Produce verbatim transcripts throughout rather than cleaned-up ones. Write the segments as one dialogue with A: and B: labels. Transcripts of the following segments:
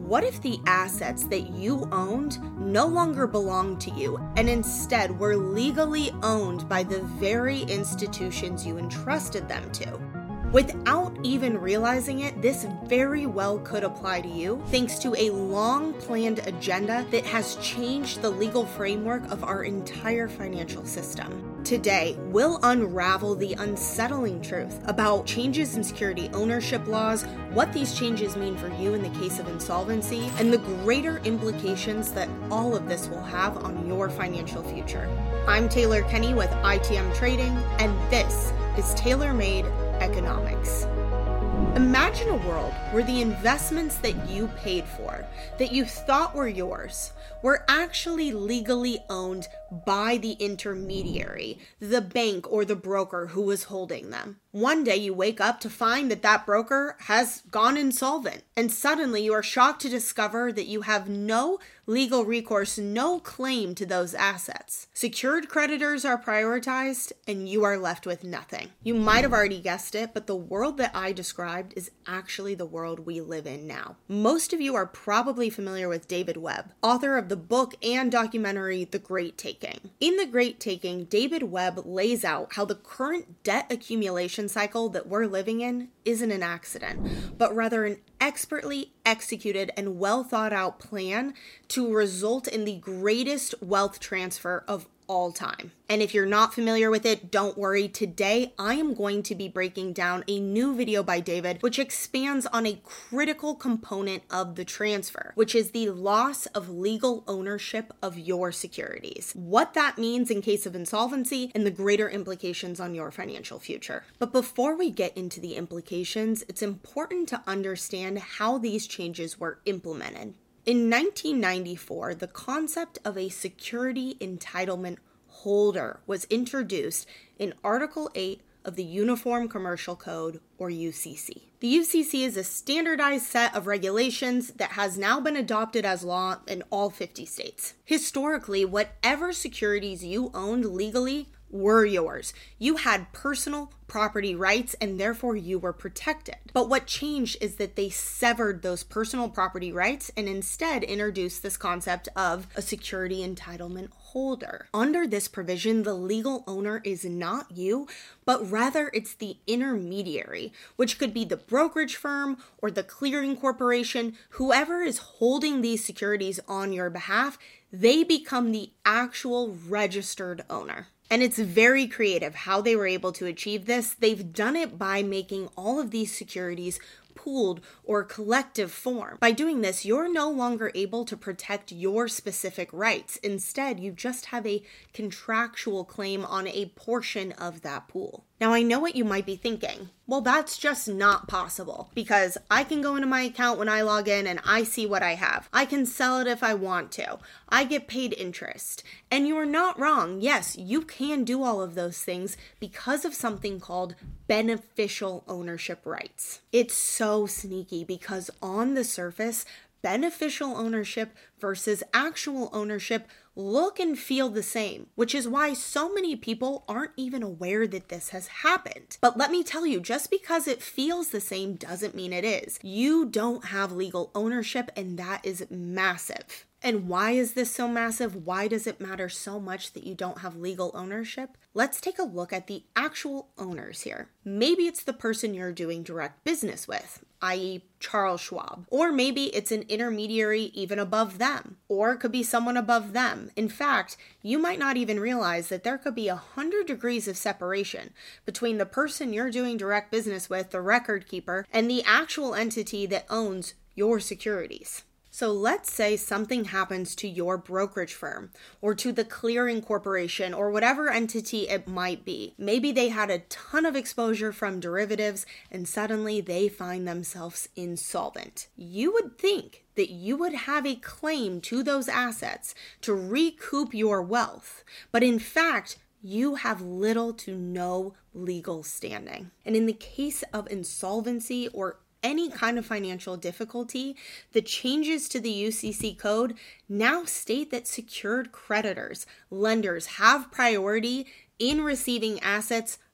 A: What if the assets that you owned no longer belong to you and instead were legally owned by the very institutions you entrusted them to? Without even realizing it, this very well could apply to you thanks to a long-planned agenda that has changed the legal framework of our entire financial system. Today, we'll unravel the unsettling truth about changes in security ownership laws, what these changes mean for you in the case of insolvency, and the greater implications that all of this will have on your financial future. I'm Taylor Kenny with I T M Trading, and this is Tailor Made Economics. Imagine a world where the investments that you paid for, that you thought were yours, were actually legally owned by the intermediary, the bank or the broker who was holding them. One day you wake up to find that that broker has gone insolvent, and suddenly you are shocked to discover that you have no legal recourse, no claim to those assets. Secured creditors are prioritized, and you are left with nothing. You might have already guessed it, but the world that I described is actually the world we live in now. Most of you are probably familiar with David Webb, author of the book and documentary The Great Taking. In The Great Taking, David Webb lays out how the current debt accumulation cycle that we're living in isn't an accident, but rather an expertly executed and well thought out plan to result in the greatest wealth transfer of all time. And if you're not familiar with it, don't worry. Today, I am going to be breaking down a new video by David, which expands on a critical component of the transfer, which is the loss of legal ownership of your securities, what that means in case of insolvency, and the greater implications on your financial future. But before we get into the implications, it's important to understand how these changes were implemented. In nineteen ninety-four, the concept of a security entitlement holder was introduced in Article eight of the Uniform Commercial Code, or U C C. The U C C is a standardized set of regulations that has now been adopted as law in all fifty states. Historically, whatever securities you owned legally were yours. You had personal property rights and therefore you were protected. But what changed is that they severed those personal property rights and instead introduced this concept of a security entitlement holder. Under this provision, the legal owner is not you, but rather it's the intermediary, which could be the brokerage firm or the clearing corporation. Whoever is holding these securities on your behalf, they become the actual registered owner. And it's very creative how they were able to achieve this. They've done it by making all of these securities pooled or collective form. By doing this, you're no longer able to protect your specific rights. Instead, you just have a contractual claim on a portion of that pool. Now, I know what you might be thinking. Well, that's just not possible because I can go into my account when I log in and I see what I have. I can sell it if I want to. I get paid interest. And you're not wrong. Yes, you can do all of those things because of something called beneficial ownership rights. It's so sneaky because on the surface, beneficial ownership versus actual ownership look and feel the same, which is why so many people aren't even aware that this has happened. But let me tell you, just because it feels the same doesn't mean it is. You don't have legal ownership, and that is massive. And why is this so massive? Why does it matter so much that you don't have legal ownership? Let's take a look at the actual owners here. Maybe it's the person you're doing direct business with, that is. Charles Schwab. Or maybe it's an intermediary even above them. Or it could be someone above them. In fact, you might not even realize that there could be a hundred degrees of separation between the person you're doing direct business with, the record keeper, and the actual entity that owns your securities. So let's say something happens to your brokerage firm or to the clearing corporation or whatever entity it might be. Maybe they had a ton of exposure from derivatives and suddenly they find themselves insolvent. You would think that you would have a claim to those assets to recoup your wealth, but in fact, you have little to no legal standing. And in the case of insolvency or any kind of financial difficulty, the changes to the U C C code now state that secured creditors, lenders have priority in receiving assets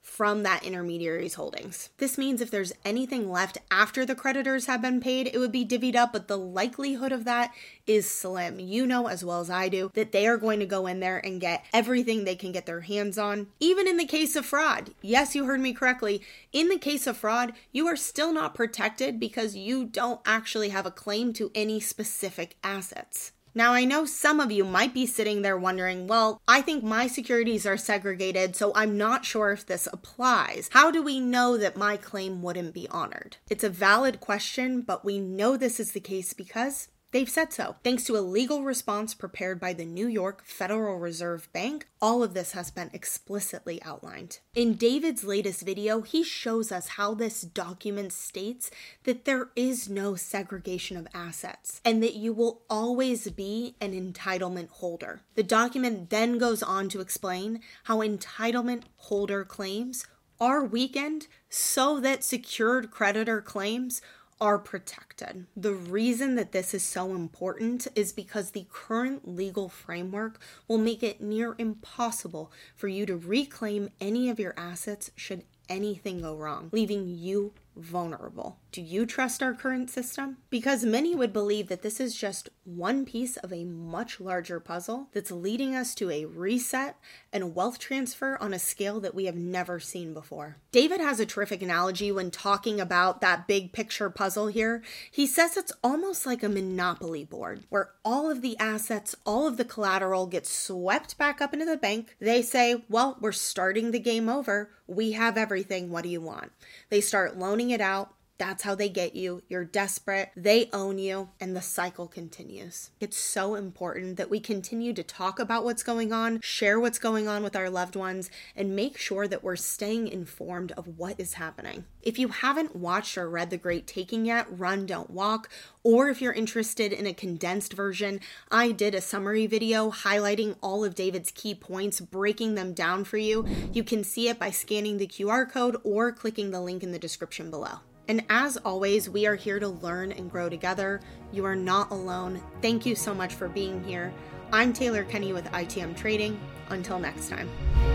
A: from that intermediary's holdings. This means if there's anything left after the creditors have been paid, it would be divvied up, but the likelihood of that is slim. You know as well as I do that they are going to go in there and get everything they can get their hands on. Even in the case of fraud, yes, you heard me correctly. In the case of fraud, you are still not protected because you don't actually have a claim to any specific assets. Now, I know some of you might be sitting there wondering, well, I think my securities are segregated, so I'm not sure if this applies. How do we know that my claim wouldn't be honored? It's a valid question, but we know this is the case because they've said so. Thanks to a legal response prepared by the New York Federal Reserve Bank, all of this has been explicitly outlined. In David's latest video, he shows us how this document states that there is no segregation of assets and that you will always be an entitlement holder. The document then goes on to explain how entitlement holder claims are weakened so that secured creditor claims are protected. The reason that this is so important is because the current legal framework will make it near impossible for you to reclaim any of your assets should anything go wrong, leaving you vulnerable. Do you trust our current system? Because many would believe that this is just one piece of a much larger puzzle that's leading us to a reset and wealth transfer on a scale that we have never seen before. David has a terrific analogy when talking about that big picture puzzle here. He says it's almost like a monopoly board where all of the assets, all of the collateral gets swept back up into the bank. They say, well, we're starting the game over. We have everything. What do you want? They start loaning it out. That's how they get you. You're desperate. They own you. And the cycle continues. It's so important that we continue to talk about what's going on, share what's going on with our loved ones, and make sure that we're staying informed of what is happening. If you haven't watched or read The Great Taking yet, Run, Don't Walk, or if you're interested in a condensed version, I did a summary video highlighting all of David's key points, breaking them down for you. You can see it by scanning the Q R code or clicking the link in the description below. And as always, we are here to learn and grow together. You are not alone. Thank you so much for being here. I'm Taylor Kenny with I T M Trading. Until next time.